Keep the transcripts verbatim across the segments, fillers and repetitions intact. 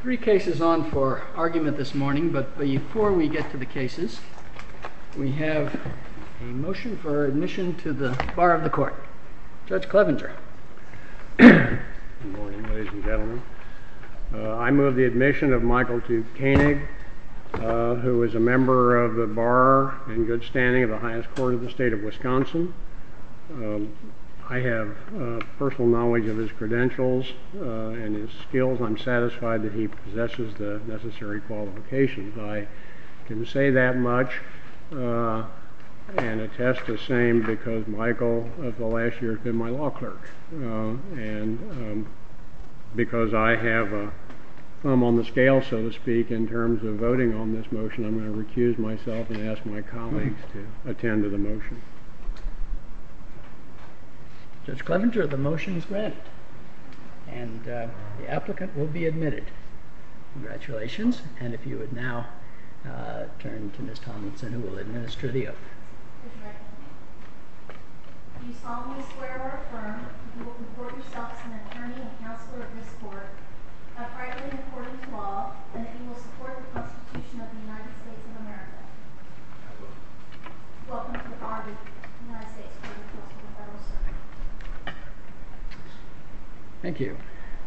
three cases on for argument this morning, but before we get to the cases, we have a motion for admission to the bar of the court. Judge Clevenger. Good morning, ladies and gentlemen. Uh, I move the admission of Michael T. Koenig, uh, who is a member of the bar in good standing of the highest court of the state of Wisconsin. Um, I have uh, personal knowledge of his credentials uh, and his skills. I'm satisfied that he possesses the necessary qualifications. I can say that much uh, and attest the same because Michael, of the last year, has been my law clerk. Uh, and um, because I have a thumb on the scale, so to speak, in terms of voting on this motion, I'm going to recuse myself and ask my colleagues to attend to the motion. Judge Clevenger, the motion is granted, and uh, the applicant will be admitted. Congratulations, and if you would now uh, turn to Miz Tomlinson, who will administer the oath. Do you solemnly swear or affirm that you will comport yourself as an attorney and counselor of this court, uprightly and according to law, and that you will support the Constitution of the United States of America? I will. Welcome to the bar of the United States Court of Appeals for the Federal Circuit. Thank you.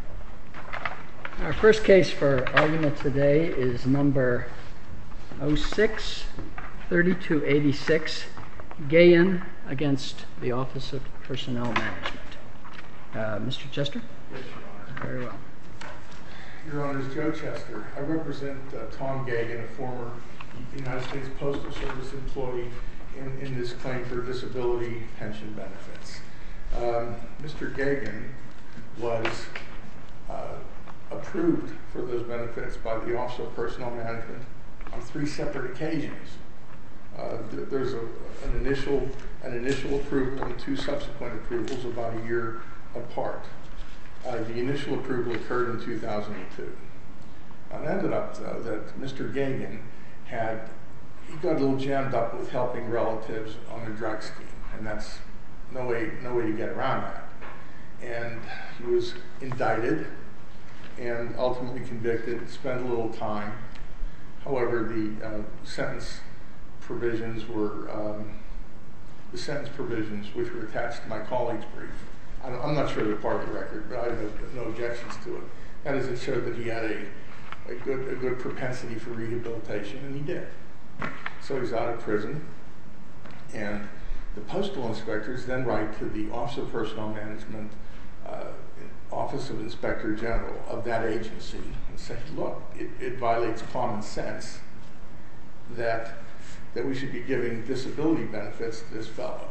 Our first case for argument today is number oh six, thirty-two eighty-six, Gayen against the Office of Personnel Management. Uh, Mister Chester? Yes, Your Honor. Very well. Your Honor, is Joe Chester. I represent uh, Tom Gayen, a former United States Postal Service employee in, in this claim for disability pension benefits. Um, Mister Gayen was uh, approved for those benefits by the Office of Personnel Management on three separate occasions. Uh, th there's a, an initial an initial approval and two subsequent approvals about a year apart. Uh, the initial approval occurred in two thousand two. It ended up, though, that Mister Gayen had he got a little jammed up with helping relatives on a drug scheme, and that's no way no way to get around that. And he was indicted and ultimately convicted, spent a little time. However, the uh, sentence provisions were, um, the sentence provisions which were attached to my colleague's brief, I'm, I'm not sure they're part of the record, but I have no, no objections to it. That is, it showed that he had a, a, good, a good propensity for rehabilitation, and he did. So he's out of prison, and the postal inspectors then write to the Office of Personnel Management, uh, Office of Inspector General of that agency, and say, look, it, it violates common sense that that we should be giving disability benefits to this fellow.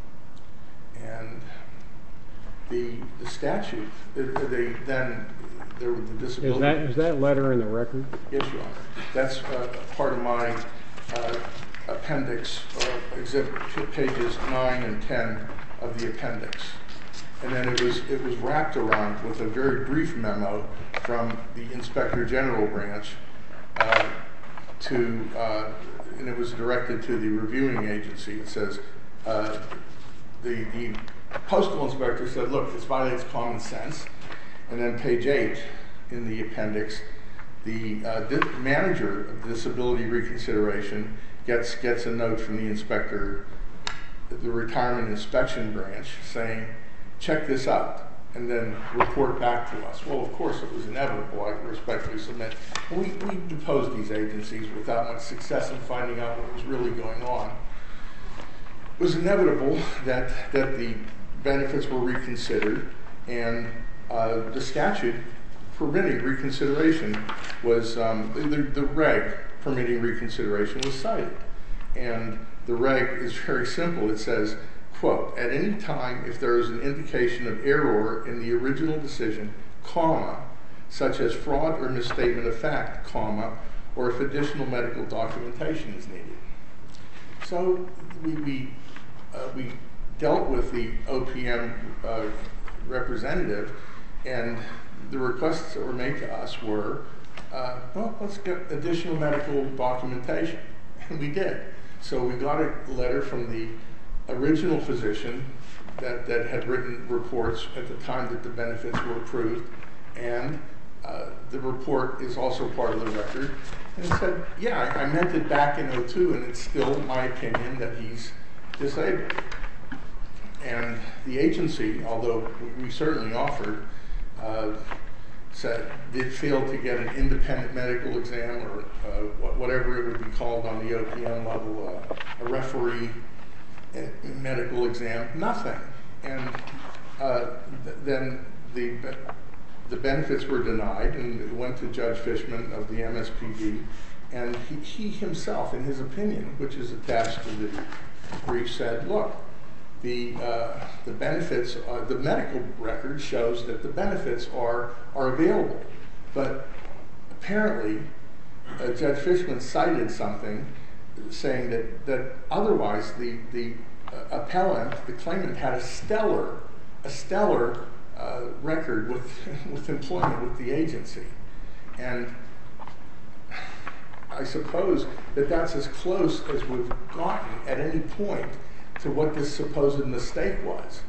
And the the statute, they then there was the disability. Is that is that letter in the record? Yes, Your Honor. That's uh, part of my uh, appendix, uh, exhibit pages nine and ten of the appendix. And then it was it was wrapped around with a very brief memo from the Inspector General branch uh, to, uh, and it was directed to the reviewing agency. It says uh, the the postal inspector said, "Look, this violates common sense." And then page eight in the appendix, the uh, di manager of disability reconsideration gets gets a note from the inspector, the retirement inspection branch, saying, check this out, and then report back to us. Well, of course, it was inevitable, I respectfully submit. We, we deposed these agencies without much success in finding out what was really going on. It was inevitable that, that the benefits were reconsidered, and uh, the statute permitting reconsideration was, um, the, the reg permitting reconsideration was cited. And the reg is very simple. It says, quote, at any time if there is an indication of error in the original decision, comma, such as fraud or misstatement of fact, comma, or if additional medical documentation is needed. So we, we, uh, we dealt with the O P M uh, representative, and the requests that were made to us were, uh, well, let's get additional medical documentation. And we did. So we got a letter from the original physician that, that had written reports at the time that the benefits were approved, and uh, the report is also part of the record. And he said, yeah, I, I meant it back in oh two, and it's still my opinion that he's disabled. And the agency, although we certainly offered, uh, said did fail to get an independent medical exam or uh, whatever it would be called on the O P M level, uh, a referee medical exam, nothing. And uh, th then the the benefits were denied, and it went to Judge Fishman of the M S P B, and he, he himself, in his opinion, which is attached to the brief, said, look, the uh, the benefits, uh, the medical record shows that the benefits are are available, but apparently uh, Judge Fishman cited something saying that that otherwise the the uh, appellant, the claimant, had a stellar a stellar uh, record with with employment with the agency, and I suppose that that's as close as we've gotten at any point to what this supposed mistake was.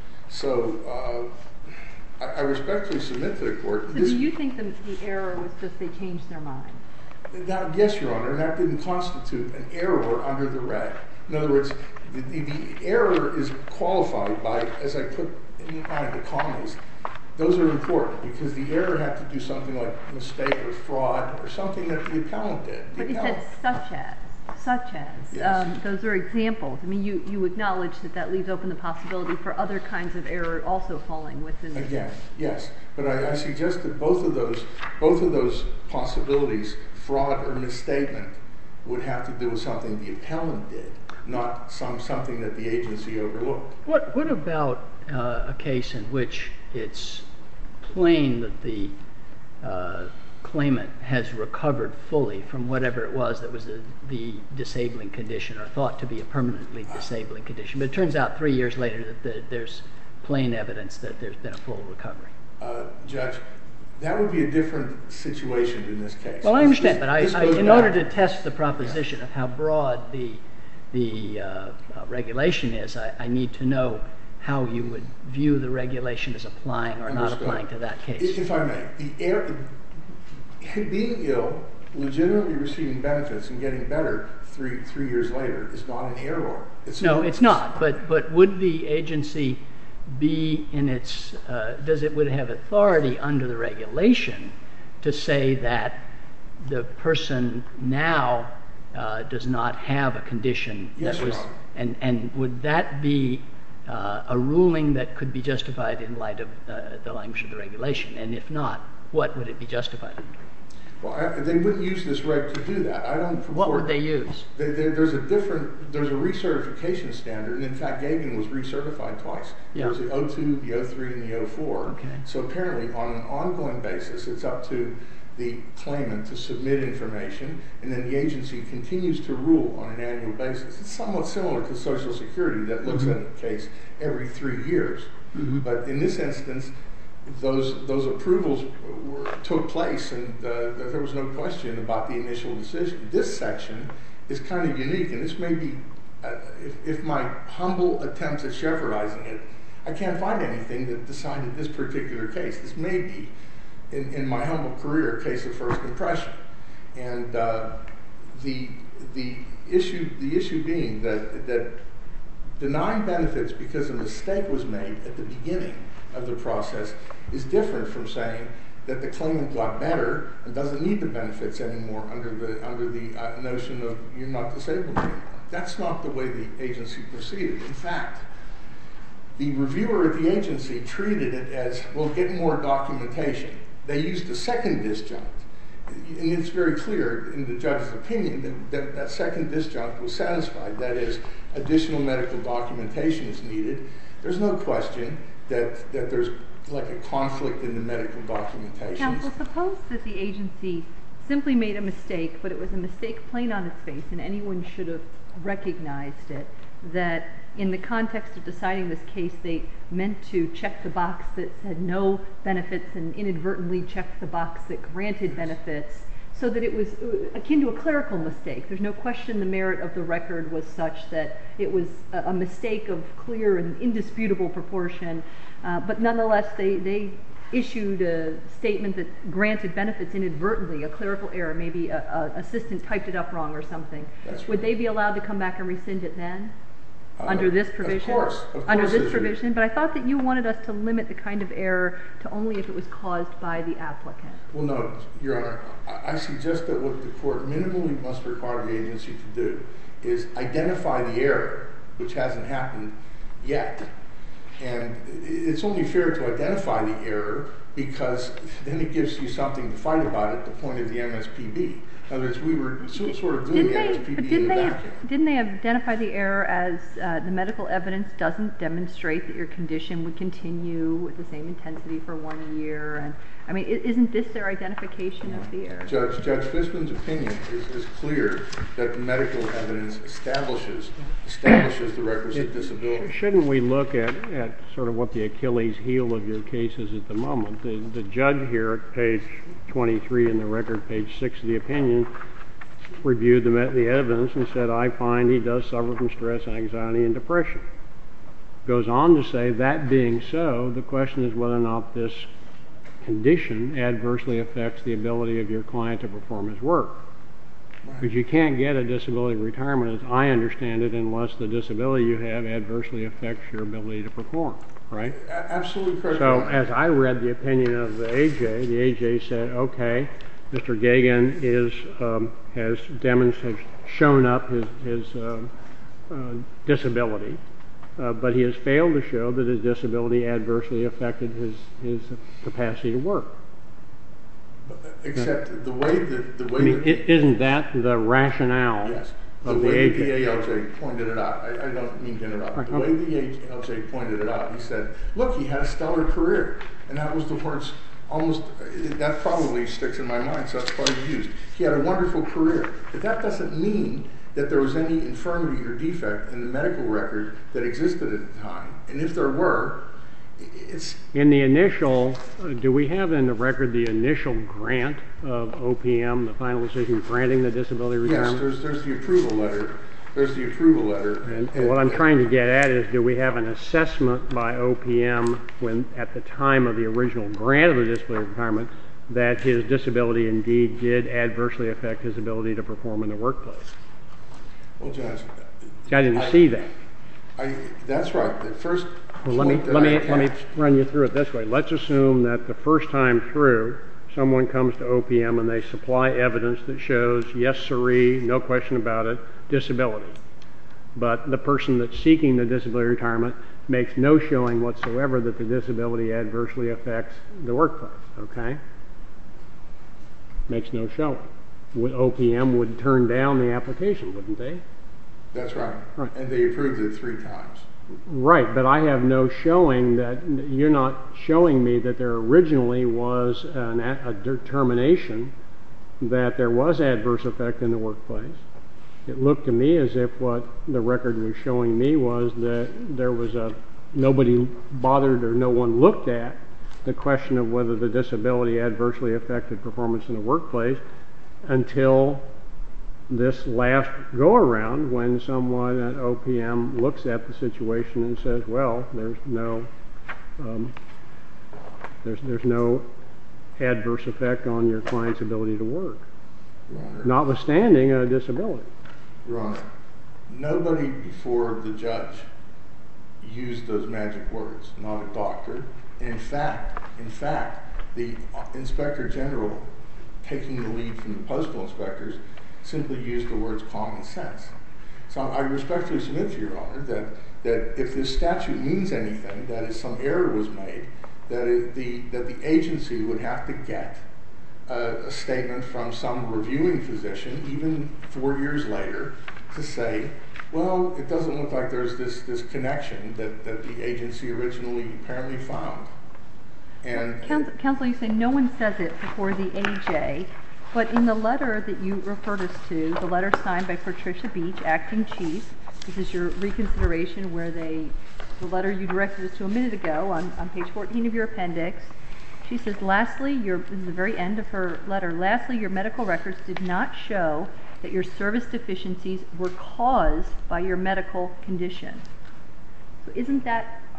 So uh, I, I respectfully submit to the court. So this, do you think the, the error was just they changed their mind? That, yes, Your Honor, and that didn't constitute an error under the reg. In other words, the, the, the error is qualified by, as I put in mind the commas, those are important because the error had to do something like mistake or fraud or something that the appellant did. The But you appellant, said such as. Such as. Yes. Um, those are examples. I mean, you, you acknowledge that that leaves open the possibility for other kinds of error also falling within. Again, yes, but I, I suggest that both of those, both of those possibilities, fraud or misstatement, would have to do with something the appellant did, not some something that the agency overlooked. What what about uh, a case in which it's plain that the uh, claimant has recovered fully from whatever it was that was a, the disabling condition or thought to be a permanently disabling condition, but it turns out three years later that the, there's plain evidence that there's been a full recovery? Uh, Judge, that would be a different situation in this case. Well, I understand, but I, This I, goes in back- order to test the proposition of how broad the the uh, uh, regulation is, I, I need to know how you would view the regulation as applying or not Understood. applying to that case. If I may, the error, being ill, legitimately receiving benefits and getting better three three years later is not an error. It's No, an- it's not. But but would the agency be in its uh, does it would have authority under the regulation to say that the person now uh, does not have a condition Yes, that Your was Honor. and and would that be uh, a ruling that could be justified in light of uh, the language of the regulation? And if not, what would it be justified under? Well, I, they wouldn't use this reg to do that. I don't purport. What would they use? There, there, there's a different, there's a recertification standard, and in fact, Gagin was recertified twice. Yeah. There was the oh two, the oh three, and the oh four. Okay. So apparently, on an ongoing basis, it's up to the claimant to submit information, and then the agency continues to rule on an annual basis. It's somewhat similar to Social Security that looks Mm-hmm. at a case every three years. Mm-hmm. But in this instance, those those approvals were, took place, and uh, there was no question about the initial decision. This section is kind of unique, and this may be, uh, if, if my humble attempts at shepherdizing it, I can't find anything that decided this particular case. This may be, in, in my humble career, a case of first impression. And uh, the the issue the issue being that that denying benefits because a mistake was made at the beginning of the process is different from saying that the claimant got better and doesn't need the benefits anymore under the under the uh, notion of you're not disabled anymore. That's not the way the agency proceeded. In fact, the reviewer at the agency treated it as, well, get more documentation. They used a second disjunct. And it's very clear in the judge's opinion that, that that second disjunct was satisfied. That is, additional medical documentation is needed. There's no question that, that there's like a conflict in the medical documentation. Counsel, suppose that the agency simply made a mistake, but it was a mistake plain on its face, and anyone should have recognized it, that in the context of deciding this case, they meant to check the box that said no benefits and inadvertently checked the box that granted benefits, so that it was akin to a clerical mistake. There's no question the merit of the record was such that it was a, a mistake of clear and indisputable proportion, uh, but nonetheless they, they issued a statement that granted benefits inadvertently, a clerical error, maybe a, a assistant typed it up wrong or something, That's would right. they be allowed to come back and rescind it then? Uh, Under this provision? Of course, of Under course this they should. provision, but I thought that you wanted us to limit the kind of error to only if it was caused by the applicant. Well, no, Your Honor, I, I suggest that what the court minimally must require the agency to do is identify the error, which hasn't happened yet. And it's only fair to identify the error because then it gives you something to fight about at the point of the M S P B. In other words, we were so, sort of doing Didn't the they, M S P but B in didn't the they, vacuum. didn't they identify the error as uh, the medical evidence doesn't demonstrate that your condition would continue with the same intensity for one year? And I mean, i- isn't this their identification of the error? Judge, Judge Fishman's opinion is, is clear that the medical evidence establishes establishes the requisite disability. Shouldn't we look at, at sort of what the Achilles heel of your case is at the moment? The, the judge here at page twenty-three in the record, page six of the opinion, reviewed the, the evidence and said, I find he does suffer from stress, anxiety, and depression. Goes on to say, that being so, the question is whether or not this condition adversely affects the ability of your client to perform his work. Because you can't get a disability retirement, as I understand it, unless the disability you have adversely affects your ability to perform, right? A- absolutely correct. So Your Honor. as I read the opinion of the A J, the A J said, okay, Mister Gagan is, um, has demonstrated, shown up his, his uh, uh, disability, uh, but he has failed to show that his disability adversely affected his, his capacity to work. Except the way that the way I mean, that i- isn't that the rationale yes, the of the way A that the J? A L J pointed it out. I, I don't mean to interrupt. Right, The way okay. the A L J pointed it out, he said, "Look, he had a stellar career," and that was the words. Almost that probably sticks in my mind, so that's why he used. He had a wonderful career, but that doesn't mean that there was any infirmity or defect in the medical record that existed at the time. And if there were, it's In the initial, uh, do we have in the record the initial grant of O P M, the final decision granting the disability yes. retirement? There's there's the approval letter. There's the approval letter. And and what I'm trying to get at is, do we have an assessment by O P M when, at the time of the original grant of the disability retirement, that his disability indeed did adversely affect his ability to perform in the workplace? Well, Judge, I didn't I- see that. I, that's right. The first Well, let me, point that let I me, let me attached- run you through it this way. Let's assume that the first time through, someone comes to O P M and they supply evidence that shows, yes sirree, no question about it, disability. But the person that's seeking the disability retirement makes no showing whatsoever that the disability adversely affects the workplace, okay? Makes no showing. Would O P M would turn down the application, wouldn't they? That's right. Right. And they approved it three times. Right, but I have no showing that, you're not showing me that there originally was an, a determination that there was adverse effect in the workplace. It looked to me as if what the record was showing me was that there was a, nobody bothered or no one looked at the question of whether the disability adversely affected performance in the workplace until this last go-around, when someone at O P M looks at the situation and says, well, there's no um, there's there's no adverse effect on your client's ability to work, Your Honor. notwithstanding a disability. Your Honor, nobody before the judge used those magic words, not a doctor. In fact, in fact, the Inspector General, taking the lead from the postal inspectors, simply used the words common sense. So I respectfully submit to Your Honor that, that if this statute means anything, that is some error was made, that it, the that the agency would have to get a, a statement from some reviewing physician, even four years later, to say, well, it doesn't look like there's this, this connection that, that the agency originally apparently found. And Counsel, counsel, you say no one says it before the A J, but in the letter that you referred us to, the letter signed by Patricia Beach, acting chief, this is your reconsideration where they, the letter you directed us to a minute ago on, on page fourteen of your appendix, she says, lastly, your, this is the very end of her letter, lastly, your medical records did not show that your service deficiencies were caused by your medical condition. So isn't that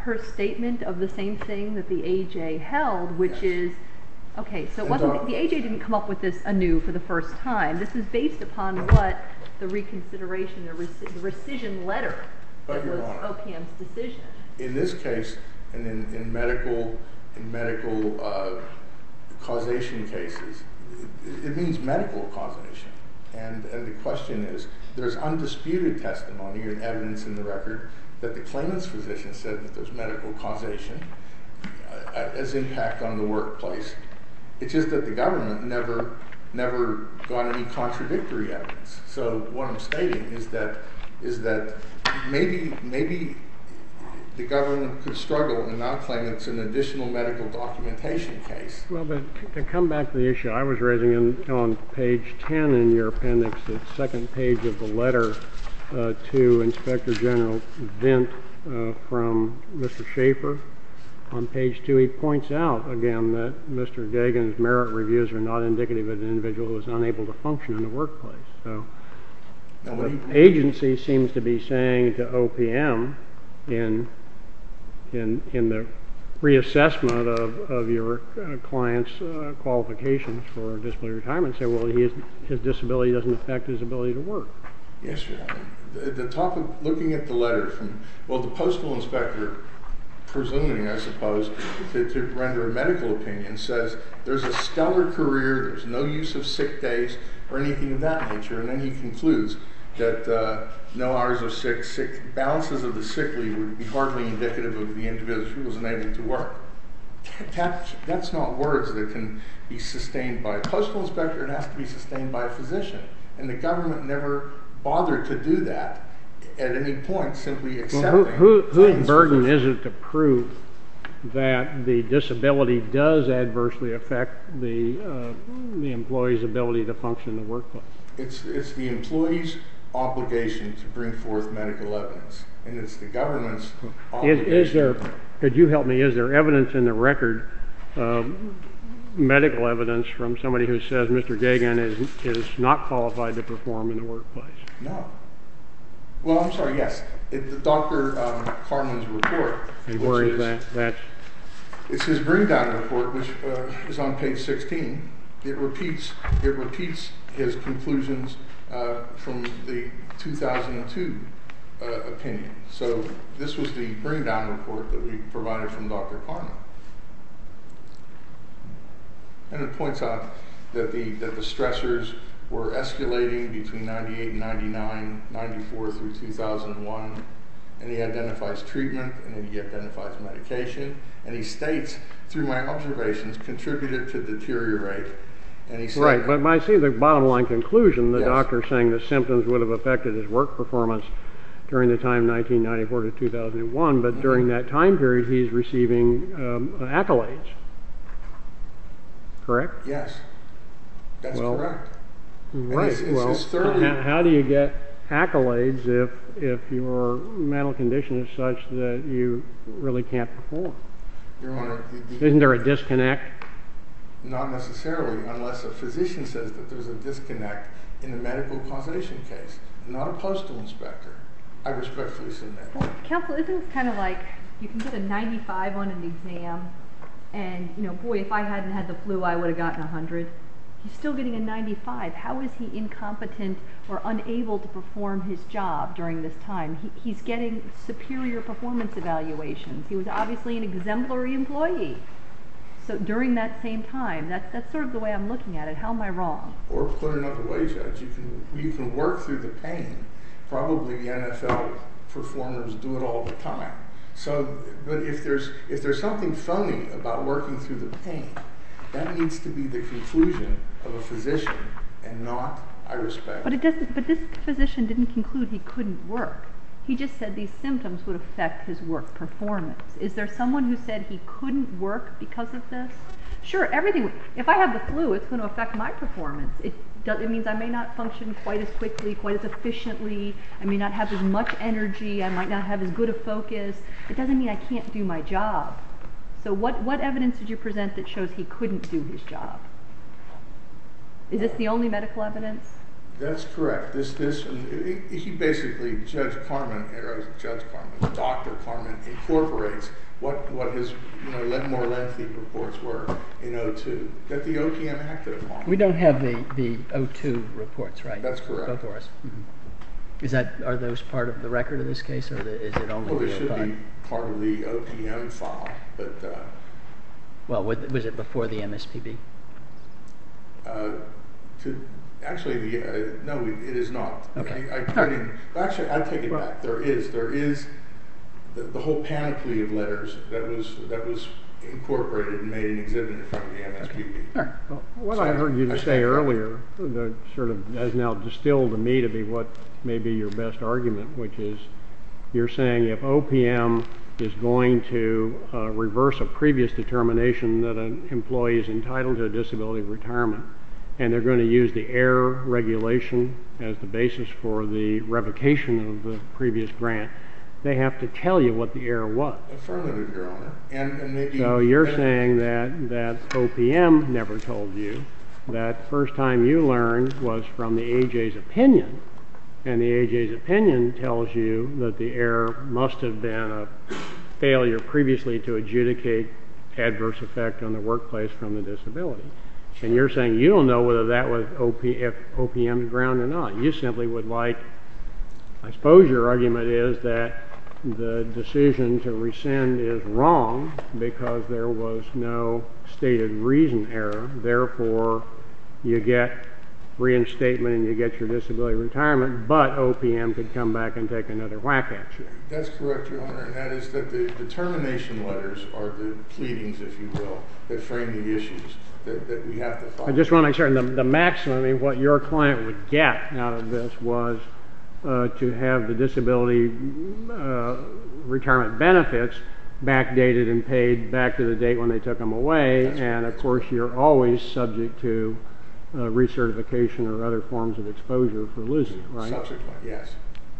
her statement of the same thing that the A J held, which Yes. is, okay, so it And wasn't, doc- the A J didn't come up with this anew for the first time. This is based upon what the reconsideration, the rec- the rescission letter But, that Your was Honor, O P M's decision. In this case, and in, in medical, in medical uh, causation cases, it, it means medical causation. And, and the question is, there's undisputed testimony and evidence in the record that the claimant's physician said that there's medical causation uh, as impact on the workplace. It's just that the government never, never got any contradictory evidence. So what I'm stating is that, is that maybe, maybe the government could struggle and not claim it's an additional medical documentation case. Well, but to come back to the issue I was raising in, on page ten in your appendix, the second page of the letter uh, to Inspector General Vint uh, from Mister Schaefer, on page two, he points out again that Mister Gagan's merit reviews are not indicative of an individual who is unable to function in the workplace. So Now, the when he, agency seems to be saying to O P M in in in the reassessment of, of your uh, client's uh, qualifications for disability retirement, say, well, he is, his disability doesn't affect his ability to work. yes, Your Honor. The, the topic, looking at the letter from, well, the postal inspector, presuming, I suppose, to, to render a medical opinion, says there's a stellar career, there's no use of sick days or anything of that nature, and then he concludes that uh, no hours of sick, sick balances of the sick leave would be hardly indicative of the individual who was unable to work. That, that's not words that can be sustained by a postal inspector. It has to be sustained by a physician, and the government never bothered to do that at any point, simply accepting. Well, who, who, whose claims burden for- is it to prove that the disability does adversely affect the uh, the employee's ability to function in the workplace? It's, it's the employee's obligation to bring forth medical evidence, and it's the government's Is, obligation. is there, could you help me, is there evidence in the record, um, medical evidence from somebody who says Mister Gagan is, is not qualified to perform in the workplace? No. Well, I'm sorry, yes. It, the Doctor Um, Carman's report. And which where is that? That's, It's his bring down report, which uh, is on page sixteen. It repeats, it repeats his conclusions uh, from the two thousand two uh, opinion. So this was the bring down report that we provided from Doctor Carman. And it points out that the, that the stressors were escalating between ninety-eight and ninety-nine, ninety-four through two thousand one. And he identifies treatment, and then he identifies medication, and he states, through my observations, contributed to deteriorate. And he said, right, but I see the bottom line conclusion, the Yes. doctor saying the symptoms would have affected his work performance during the time nineteen ninety-four to two thousand one, but Mhm. during that time period he's receiving um, accolades. Correct? yes, that's Well, correct. Right. it's- it's- Well, it's thoroughly- how, how do you get accolades if if your mental condition is such that you really can't perform? Your Honor, the, the, Isn't there a disconnect? not necessarily unless a physician says that there's a disconnect in a medical causation case, not a postal inspector. I respectfully submit. Well, counsel, isn't this kind of like you can get a ninety-five on an exam, and you know, boy, if I hadn't had the flu, I would have gotten a hundred. He's still getting a ninety-five. How is he incompetent or unable to perform his job during this time? He, he's getting superior performance evaluations. He was obviously an exemplary employee. So during that same time, that's that's sort of the way I'm looking at it. How am I wrong? Or put another way, Judge, you can you can work through the pain. Probably the N F L performers do it all the time. So, but if there's if there's something phony about working through the pain, that needs to be the conclusion of a physician, and not, I respect. But it doesn't. But this physician didn't conclude he couldn't work. He just said these symptoms would affect his work performance. Is there someone who said he couldn't work because of this? Sure, everything. If I have the flu, it's going to affect my performance. It does, it means I may not function quite as quickly, quite as efficiently. I may not have as much energy. I might not have as good a focus. It doesn't mean I can't do my job. So what, what evidence did you present that shows he couldn't do his job? Is this the only medical evidence? That's correct. This, this, he, he basically, Judge Carman, or Judge Carman, Doctor Carman incorporates what, what his, you know, le- more lengthy reports were in oh two that the O P M acted upon. We don't have the, the oh two reports, right? That's correct. Before us. Mm-hmm. Is that, are those part of the record of this case, or the, is it only Well, the they should oh five? be part of the O P M file, but uh, Well, was was it before the M S P B? uh, to, actually, the uh, no, it is not. Okay. I, I put All right. in. Actually, I take it Well- back. There is, there is the, the whole panoply of letters that was that was incorporated and made an exhibit in front of the M S P B. All right. Well, what I heard you I say stand earlier, the sort of has now distilled to me to be what may be your best argument, which is you're saying if O P M is going to uh, reverse a previous determination that an employee is entitled to a disability retirement, and they're going to use the error regulation as the basis for the revocation of the previous grant, they have to tell you what the error was. Affirmative, Your Honor, and and maybe. So you're and- saying that, that O P M never told you, that first time you learned was from the A J's opinion, and the A J's opinion tells you that the error must have been a failure previously to adjudicate adverse effect on the workplace from the disability. And you're saying you don't know whether that was O P, if O P M's ground or not. You simply would like, I suppose your argument is that the decision to rescind is wrong because there was no stated reason error. Therefore, you get reinstatement and you get your disability retirement, but O P M could come back and take another whack at you. That's correct, Your Honor, and that is that the determination letters are the pleadings, if you will, that frame the issues that, that we have to follow. I just want to make certain the, the maximum, I mean, what your client would get out of this was uh, to have the disability uh, retirement benefits backdated and paid back to the date when they took them away. That's and right. of course, you're always subject to uh, recertification or other forms of exposure for losing it, right? Subsequent, yes.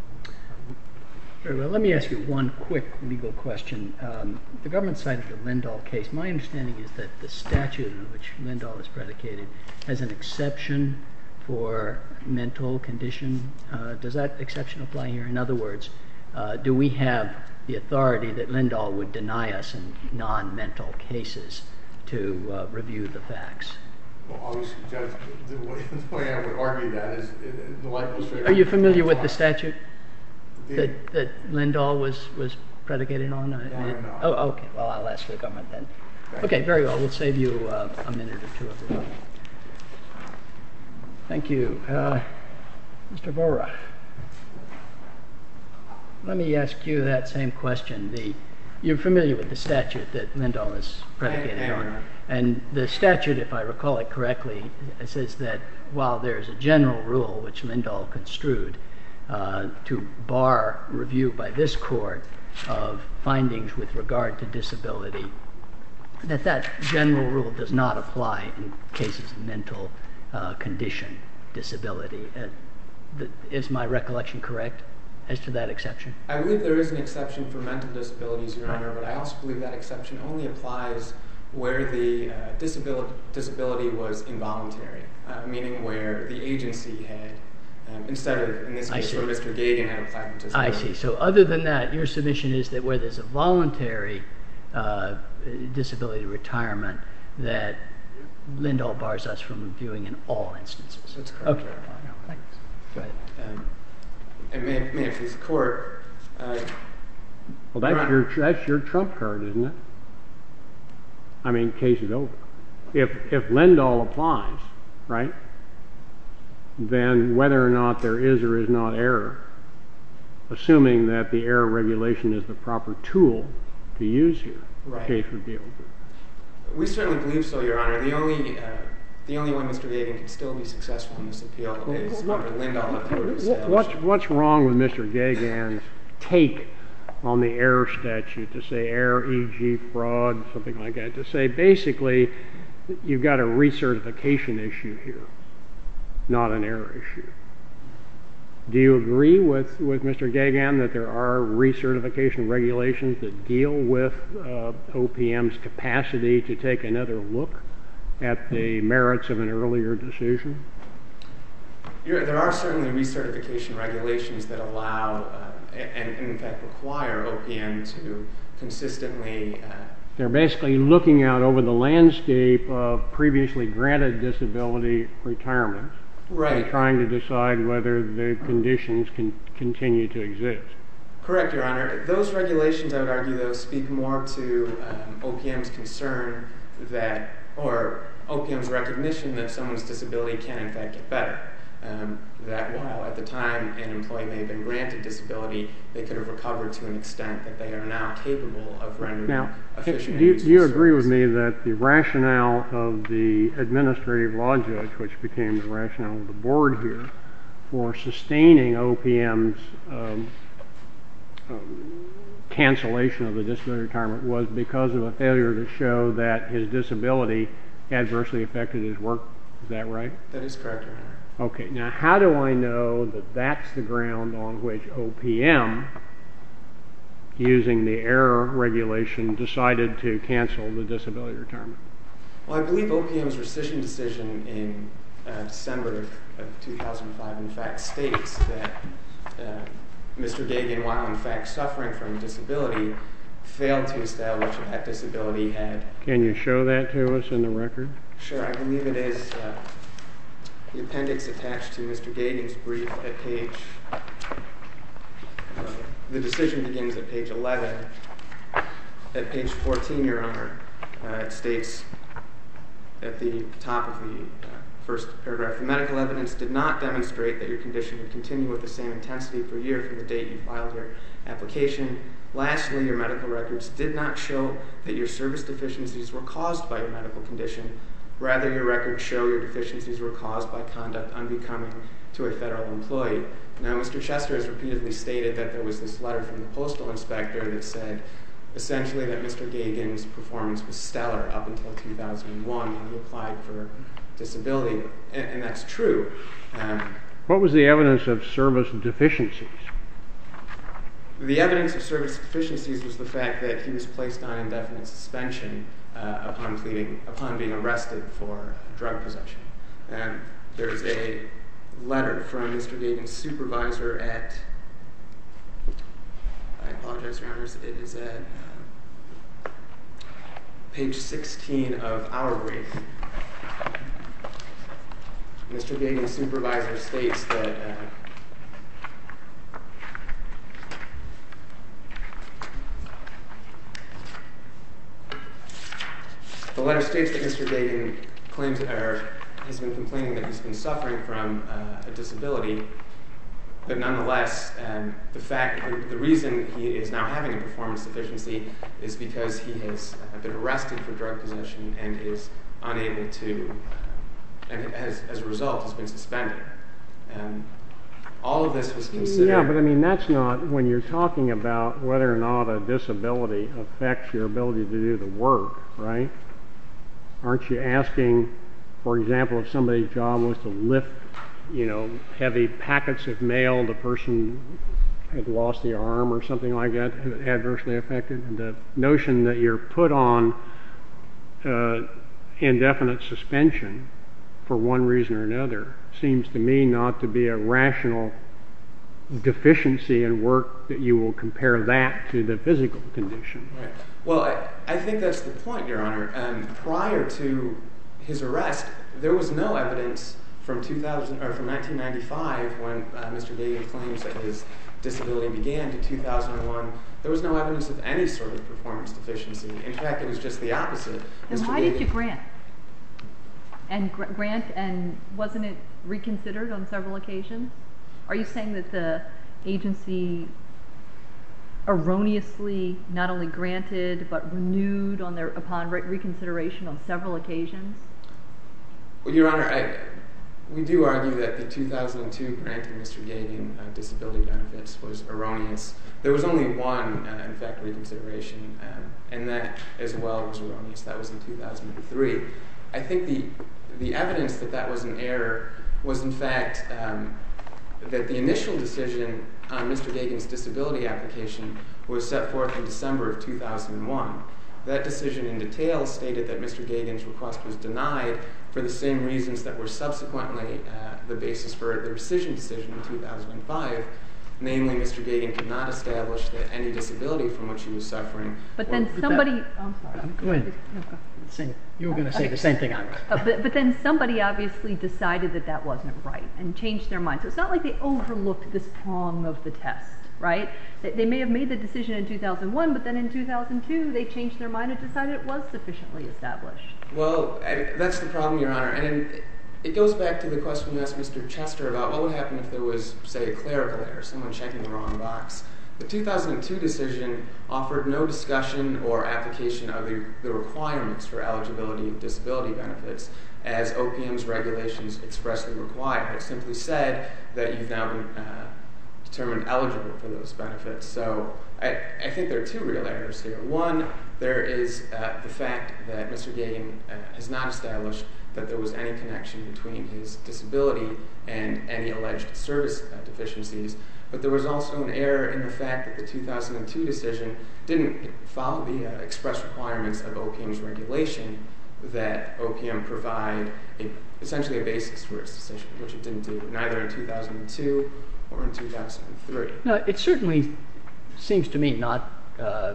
Very well. Let me ask you one quick legal question. Um, the government cited the Lindahl case. My understanding is that the statute on which Lindahl is predicated has an exception for mental condition. Uh, does that exception apply here? In other words, uh, do we have the authority that Lindahl would deny us in non-mental cases to uh, review the facts? Well, obviously, Judge, the way, the way I would argue that is in the light most Are you familiar with the statute The- that, that Lindahl was, was predicated on? Uh, No, I'm not. Oh, okay. Well, I'll ask the government then. Thank Okay, you. very well. We'll save you uh, a minute or two of it. Thank you. Uh, Mister Vora, let me ask you that same question. The, you're familiar with the statute that Lindahl is predicated I am, on. Your Honor. And the statute, if I recall it correctly, it says that while there's a general rule which Lindahl construed uh, to bar review by this court of findings with regard to disability, that that general rule does not apply in cases of mental uh, condition disability. Uh, the, is my recollection correct as to that exception? I believe there is an exception for mental disabilities, Your Honor, but I also believe that exception only applies where the uh, disability, disability was involuntary, uh, meaning where the agency had, um, instead of, in this I case, see. where Mister Gagan had applied for disability. I see. So other than that, your submission is that where there's a voluntary uh, disability retirement, that Lindahl bars us from reviewing in all instances. That's correct, Okay. Your Honor. Thanks. Go ahead. Um, and may, may it please the court, uh, Well, that's Right. your that's your trump card, isn't it? I mean, case is over. If if Lindahl applies, right, then whether or not there is or is not error, assuming that the error regulation is the proper tool to use here, Right. case would be over. we certainly believe so, Your Honor. The only, uh, the only way Mister Gagan can still be successful in this appeal is what- under Lindahl if he were to Wh- establish. What's what's wrong with Mister Gagan's take on the error statute to say error, for example fraud, something like that, to say basically you've got a recertification issue here, not an error issue. Do you agree with, with Mister Gagan that there are recertification regulations that deal with uh, O P M's capacity to take another look at the merits of an earlier decision? You're, there are certainly recertification regulations that allow uh, and, and in fact require O P M to consistently uh, They're basically looking out over the landscape of previously granted disability retirements, right. and trying to decide whether the conditions can continue to exist. Correct, Your Honor. Those regulations, I would argue, though, speak more to um, O P M's concern that, or O P M's recognition that someone's disability can in fact get better. Um, that while at the time an employee may have been granted disability, they could have recovered to an extent that they are now capable of rendering Now, efficient do you, and do you useful agree with service. me that the rationale of the administrative law judge, which became the rationale of the board here, for sustaining O P M's um, um, cancellation of the disability retirement was because of a failure to show that his disability adversely affected his work? Is that right? That is correct, Your Honor. Okay, now how do I know that that's the ground on which O P M, using the error regulation, decided to cancel the disability retirement? Well, I believe O P M's rescission decision in uh, December of, of two thousand five in fact states that uh, Mister Gagan, while in fact suffering from a disability, failed to establish that that disability had... Can you show that to us in the record? Sure, I believe it is uh, the appendix attached to Mister Gagan's brief at page... Uh, the decision begins at page eleven. At page fourteen, Your Honor, uh, it states at the top of the uh, first paragraph, the medical evidence did not demonstrate that your condition would continue with the same intensity per year from the date you filed your application. Lastly, your medical records did not show that your service deficiencies were caused by your medical condition. Rather, your records show your deficiencies were caused by conduct unbecoming to a federal employee. Now, Mister Chester has repeatedly stated that there was this letter from the postal inspector that said essentially that Mister Gagan's performance was stellar up until two thousand one when he applied for disability, and, and that's true. Um, What was the evidence of service deficiencies? The evidence of service deficiencies was the fact that he was placed on indefinite suspension uh, upon pleading, upon being arrested for drug possession. And there's a letter from Mister Gagan's supervisor at, I apologize, Your Honors, it is at uh, page sixteen of our brief. Mister Gagan's supervisor states that uh, the letter states that Mister Gagan claims or has been complaining that he's been suffering from uh, a disability, but nonetheless, um, the fact, the, the reason he is now having a performance deficiency is because he has uh, been arrested for drug possession and is unable to, uh, and has, as a result, has been suspended. Um, all of this was considered. Yeah, but I mean, that's not, when you're talking about whether or not a disability affects your ability to do the work, right? Aren't you asking, for example, if somebody's job was to lift, you know, heavy packets of mail, the person had lost the arm or something like that, adversely affected? And the notion that you're put on uh, indefinite suspension for one reason or another seems to me not to be a rational deficiency in work that you will compare that to the physical condition. Right. Well, I, I think that's the point, Your Honor. Um, prior to his arrest, there was no evidence from two thousand or from nineteen ninety-five, when uh, Mister Gagan claims that his disability began, to two thousand one. There was no evidence of any sort of performance deficiency. In fact, it was just the opposite. Then why did you grant? And gr- grant, and wasn't it reconsidered on several occasions? Are you saying that the agency erroneously not only granted but renewed on their upon re- reconsideration on several occasions? Well, Your Honor, I, we do argue that the two thousand two granting Mister Gagan uh, disability benefits was erroneous. There was only one, uh, in fact, reconsideration, um, and that as well was erroneous. That was in two thousand three. I think the the evidence that that was an error was, in fact, um, that the initial decision on Mister Gagan's disability application was set forth in December of two thousand one. That decision in detail stated that Mister Gagan's request was denied for the same reasons that were subsequently uh, the basis for the rescission decision in two thousand five. Namely, Mister Gagin could not establish that any disability from which he was suffering. But then But somebody. that- oh, I'm sorry. Go ahead. No, go. Same- You were going to say Okay. the same thing I was. Uh, but, but then somebody obviously decided that that wasn't right and changed their mind. So it's not like they overlooked this prong of the test, right? They, they may have made the decision in two thousand one, but then in two thousand two they changed their mind and decided it was sufficiently established. Well, I, that's the problem, Your Honor. And in, it goes back to the question you asked Mister Chester about what would happen if there was, say, a clerical error, someone checking the wrong box. The two thousand two decision offered no discussion or application of the, the requirements for eligibility of disability benefits as O P M's regulations expressly require. It simply said that you've now been uh, determined eligible for those benefits. So I, I think there are two real errors here. One, there is uh, the fact that Mister Gagin uh, has not established that there was any connection between his disability and any alleged service uh, deficiencies. But there was also an error in the fact that the two thousand two decision didn't follow the uh, express requirements of O P M's regulation that O P M provide a, essentially a basis for its decision, which it didn't do, neither in two thousand two or in two thousand three. No, it certainly seems to me not uh,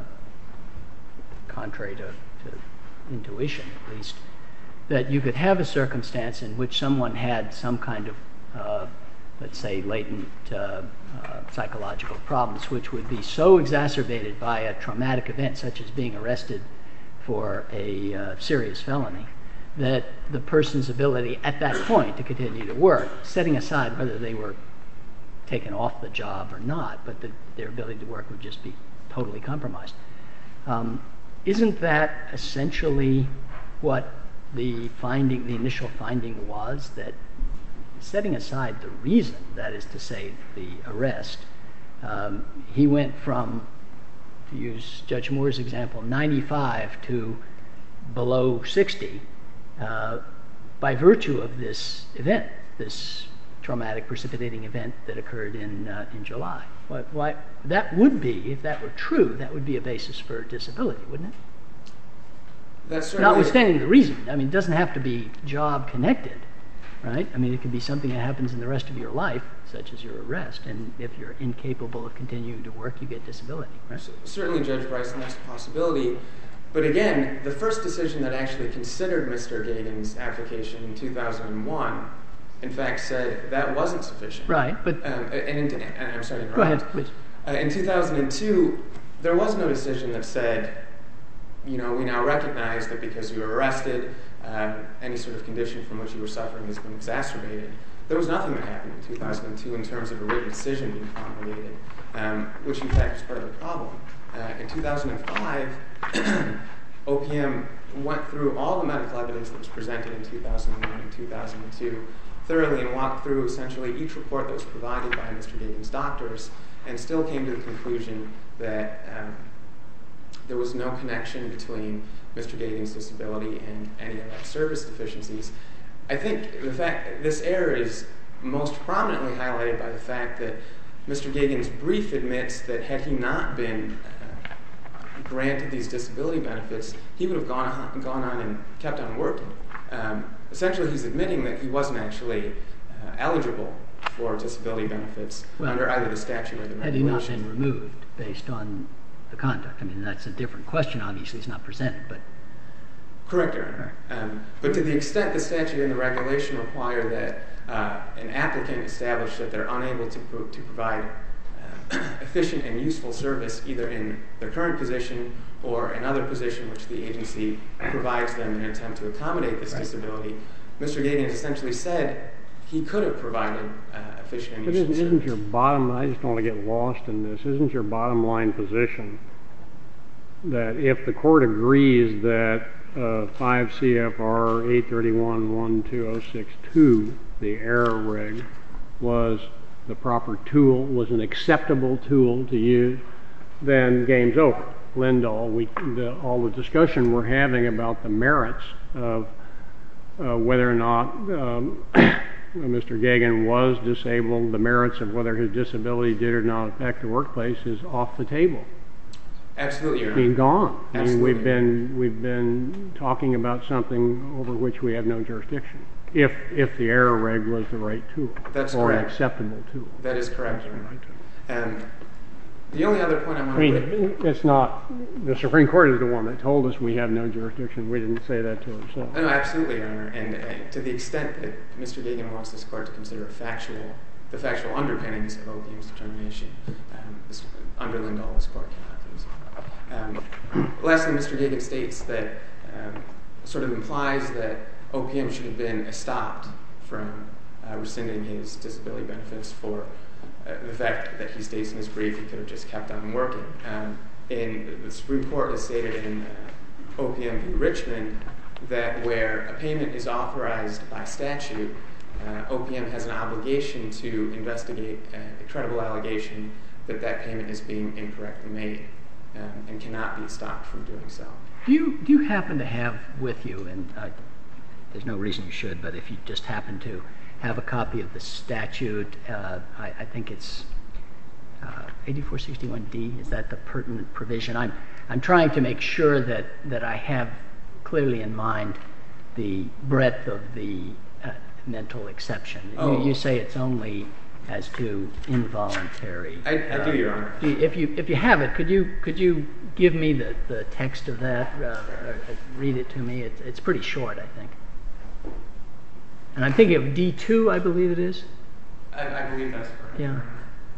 contrary to, to intuition, at least, that you could have a circumstance in which someone had some kind of, uh, let's say, latent uh, uh, psychological problems, which would be so exacerbated by a traumatic event, such as being arrested for a uh, serious felony, that the person's ability at that point to continue to work, setting aside whether they were taken off the job or not, but that their ability to work would just be totally compromised. Um, isn't that essentially what the finding, the initial finding was, that setting aside the reason, that is to say the arrest, um, he went from, to use Judge Moore's example, ninety-five to below sixty uh, by virtue of this event, this traumatic precipitating event that occurred in uh, in July. Why, why, that would be, if that were true, that would be a basis for disability, wouldn't it? That's certainly Notwithstanding the reason. I mean, it doesn't have to be job connected, right? I mean, it could be something that happens in the rest of your life, such as your arrest, and if you're incapable of continuing to work, you get disability, right? Certainly, Judge Bryson, that's a possibility. But again, the first decision that actually considered Mister Gagin's application in two thousand one, in fact, said that wasn't sufficient. Right, but... Um, and, and, and I'm sorry to interrupt. Go ahead, please. Uh, in two thousand two, there was no decision that said, you know, we now recognize that because you were arrested, uh, any sort of condition from which you were suffering has been exacerbated. There was nothing that happened in two thousand two in terms of a written decision being promulgated, um, which in fact is part of the problem. Uh, in two thousand five, O P M went through all the medical evidence that was presented in two thousand one and two thousand two thoroughly and walked through essentially each report that was provided by Mister Gagin's doctors, and still came to the conclusion that um, there was no connection between Mister Gagin's disability and any of that service deficiencies. I think the fact this error is most prominently highlighted by the fact that Mister Gagin's brief admits that had he not been uh, granted these disability benefits, he would have gone on, gone on and kept on working. Um, essentially, he's admitting that he wasn't actually uh, eligible for disability benefits Well, under either the statute or the Had he not regulation. been removed based on the conduct? I mean, that's a different question, obviously, it's not presented, but... Correct, Your Honor. Um, but to the extent the statute and the regulation require that uh, an applicant establish that they're unable to, pro- to provide uh, efficient and useful service either in their current position or another position which the agency provides them in an attempt to accommodate this Right. disability, Mister Gagin has essentially said he could have provided uh, efficient and But useful isn't, service. isn't your bottom, I just don't want to get lost in this, isn't your bottom line position that if the court agrees that uh, five C F R eight thirty-one one two oh six two, the error reg, was the proper tool, was an acceptable tool to use, then game's over. Lindahl, we, the, all the discussion we're having about the merits of uh, whether or not um, Mister Gagin was disabled, the merits of whether his disability did or not affect the workplace is off the table. Absolutely, Your I mean, Honor. gone. I mean, Absolutely. we've been, we've been talking about something over which we have no jurisdiction. If, if the error reg was the right tool. That's or correct. an acceptable tool. That is correct, Your Right Honor. tool. And the only other point I want I to mean, make... it's not, the Supreme Court is the one that told us we have no jurisdiction. We didn't say that to ourselves. No, absolutely, Your Honor. And uh, to the extent that Mister Gagan wants this court to consider factual, the factual underpinnings of O P M's determination, um, this, under Lindahl, this court cannot do so. Um, lastly, Mister Gagan states that, um, sort of implies that O P M should have been stopped from uh, rescinding his disability benefits for uh, the fact that he states in his brief he could have just kept on working. Um, in the Supreme Court has stated in uh, O P M v. Richmond that where a payment is authorized by statute, uh, O P M has an obligation to investigate a credible allegation that that payment is being incorrectly made, um, and cannot be stopped from doing so. Do you, do you happen to have with you, and uh, there's no reason you should, but if you just happen to have a copy of the statute, uh, I, I think it's uh, eighty-four sixty-one D, is that the pertinent provision? I'm, I'm trying to make sure that, that I have clearly in mind the breadth of the uh, mental exception. Oh. You, you say it's only as to involuntary. I, I do, Your Honor. Do you- If you if you have it, could you could you give me the, the text of that? Uh, uh, read it to me. It's it's pretty short, I think. And I'm thinking of D two, I believe it is. I, I believe that's correct. Yeah. Your Honor.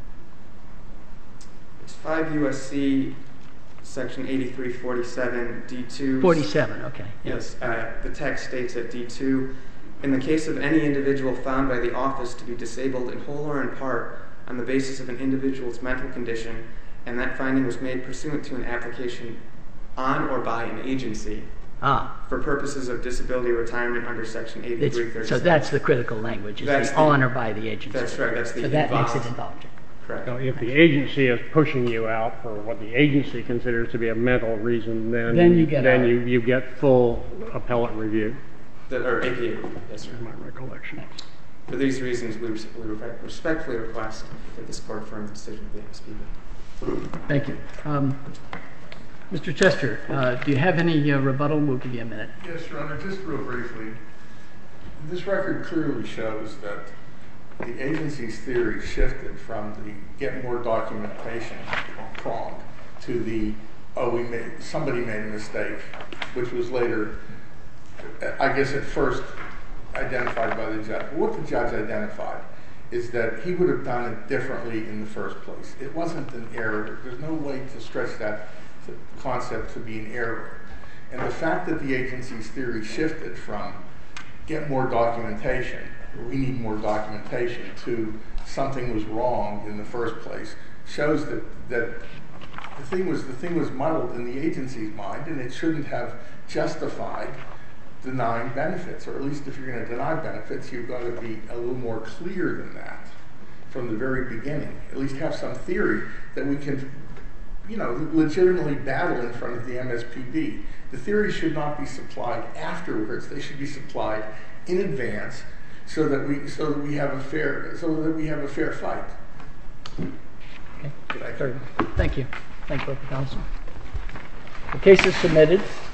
It's five U S C section eighty-three forty-seven D two. Forty-seven. Okay. Yeah. Yes. Uh, the text states at D two, in the case of any individual found by the office to be disabled in whole or in part on the basis of an individual's mental condition, and that finding was made pursuant to an application on or by an agency Ah. for purposes of disability retirement under section It's, eighty-three thirty-seven. so that's the critical language. Is That's the the- honor by the agency. That's right. That's the So that makes it involved- involuntary. Correct. So if the agency is pushing you out for what the agency considers to be a mental reason, then Then you get then out. you, you get full appellate review. The, or A P A. Yes, sir. Is my recollection. For these reasons, we, res- we re- respectfully request that this court affirm the decision of the M S P B. Thank you. Um, Mister Chester, uh, do you have any uh, rebuttal? We'll give you a minute. Yes, Your Honor, just real briefly, this record clearly shows that the agency's theory shifted from the get more documentation prong to the, oh, we made, somebody made a mistake, which was later, I guess at first identified by the judge. What the judge identified is that he would have done it differently in the first place. It wasn't an error. There's no way to stretch that to- concept to be an error. And the fact that the agency's theory shifted from get more documentation, we need more documentation, to something was wrong in the first place, shows that, that the thing was the thing was muddled in the agency's mind, and it shouldn't have justified denying benefits, or at least if you're going to deny benefits, you've got to be a little more clear than that from the very beginning. At least have some theory that we can, you know, legitimately battle in front of the M S P B. The theories should not be supplied afterwards; they should be supplied in advance, so that we so that we have a fair so that we have a fair fight. Okay. Thank you. Very good. Thank you. Thank both the counsel. The case is submitted.